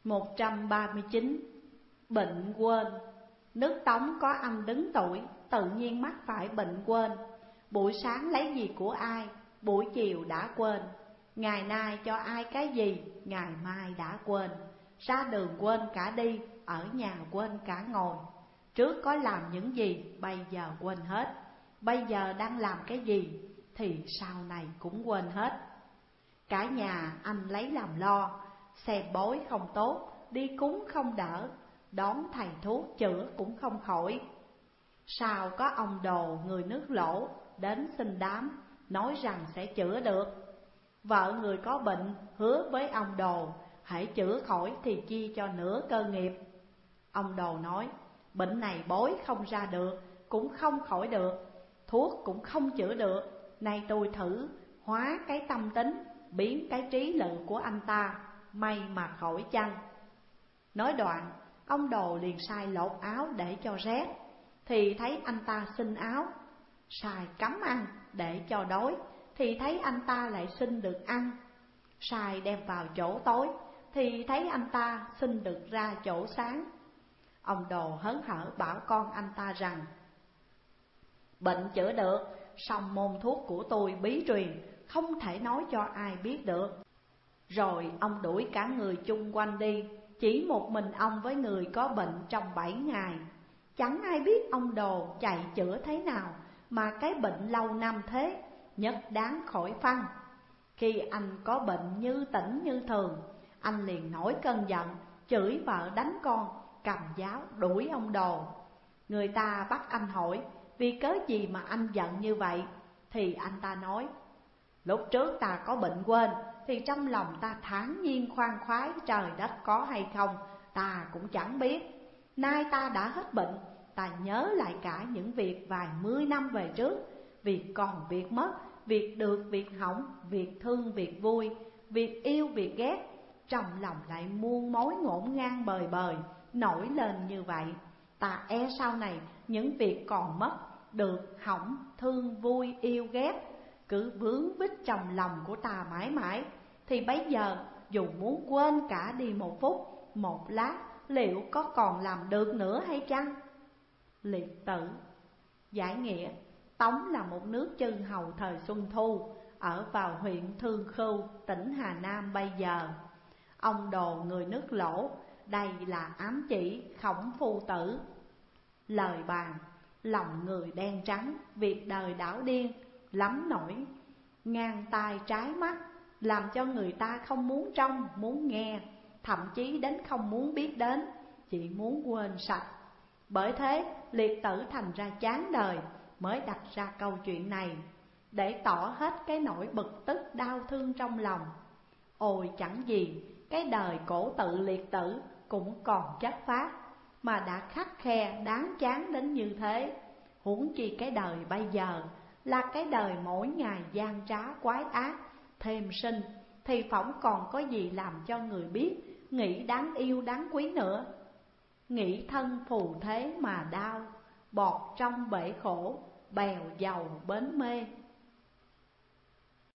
139. Bệnh quên. Nước Tống có anh đứng tuổi, tự nhiên mắc phải bệnh quên. Buổi sáng lấy gì của ai, buổi chiều đã quên. Ngày nay cho ai cái gì, ngày mai đã quên. Ra đường quên cả đi, ở nhà quên cả ngồi. Trước có làm những gì, bây giờ quên hết. Bây giờ đang làm cái gì, thì sau này cũng quên hết. Cả nhà anh lấy làm lo, xem bói không tốt, đi cúng không đỡ, đón thầy thuốc chữa cũng không khỏi. Sao có ông đồ người nước Lỗ đến xin đám, nói rằng sẽ chữa được. Vợ người có bệnh hứa với ông đồ, hãy chữa khỏi thì chia cho nửa cơ nghiệp. Ông đồ nói, bệnh này bói không ra được, cũng không khỏi được, thuốc cũng không chữa được. Nay tôi thử hóa cái tâm tính, biến cái trí lự của anh ta, may mà khỏi chăng. Nói đoạn, ông đồ liền sai lột áo để cho rét, thì thấy anh ta xin áo. Sai cấm ăn để cho đói, thì thấy anh ta lại xin được ăn. Sai đem vào chỗ tối, thì thấy anh ta xin được ra chỗ sáng. Ông đồ hớn hở bảo con anh ta rằng, bệnh chữa được, song môn thuốc của tôi bí truyền, không thể nói cho ai biết được. Rồi ông đuổi cả người chung quanh đi, chỉ một mình ông với người có bệnh trong 7 ngày. Chẳng ai biết ông đồ chạy chữa thế nào, mà cái bệnh lâu năm thế, nhất đáng khỏi phăng. Khi anh có bệnh như tỉnh như thường, anh liền nổi cơn giận, chửi vợ đánh con, cầm giáo đuổi ông đồ. Người ta bắt anh hỏi, vì cớ gì mà anh giận như vậy? Thì anh ta nói, lúc trước ta có bệnh quên, thì trong lòng ta thản nhiên khoan khoái, trời đất có hay không ta cũng chẳng biết. Nay ta đã hết bệnh, ta nhớ lại cả những việc vài 10 năm về trước. Việc còn việc mất, việc được việc hỏng, việc thương việc vui, việc yêu việc ghét. Trong lòng lại muôn mối ngổn ngang bời bời, nổi lên như vậy. Ta e sau này những việc còn mất, được hỏng, thương vui yêu ghét, cứ vướng vít trong lòng của ta mãi mãi, thì bấy giờ dù muốn quên cả đi một phút, một lát, liệu có còn làm được nữa hay chăng? Liệt tử. Giải nghĩa, Tống là một nước chư hầu thời Xuân Thu, ở vào huyện Thương Khưu, tỉnh Hà Nam bây giờ. Ông đồ người nước Lỗ, đây là ám chỉ Khổng Phu Tử. Lời bàn, lòng người đen trắng, việc đời đảo điên, lắm nổi ngang tai trái mắt, làm cho người ta không muốn trông, muốn nghe, thậm chí đến không muốn biết đến, chỉ muốn quên sạch. Bởi thế liệt tử thành ra chán đời, mới đặt ra câu chuyện này, để tỏ hết cái nỗi bực tức đau thương trong lòng. Ôi chẳng gì, cái đời cổ tự liệt tử cũng còn chất phác, mà đã khắt khe đáng chán đến như thế. Huống chi cái đời bây giờ là cái đời mỗi ngày gian trá quái ác, thêm sinh, thì phỏng còn có gì làm cho người biết nghĩ đáng yêu đáng quý nữa. Nghĩ thân phù thế mà đau, bọt trong bể khổ, bèo dầu bến mê.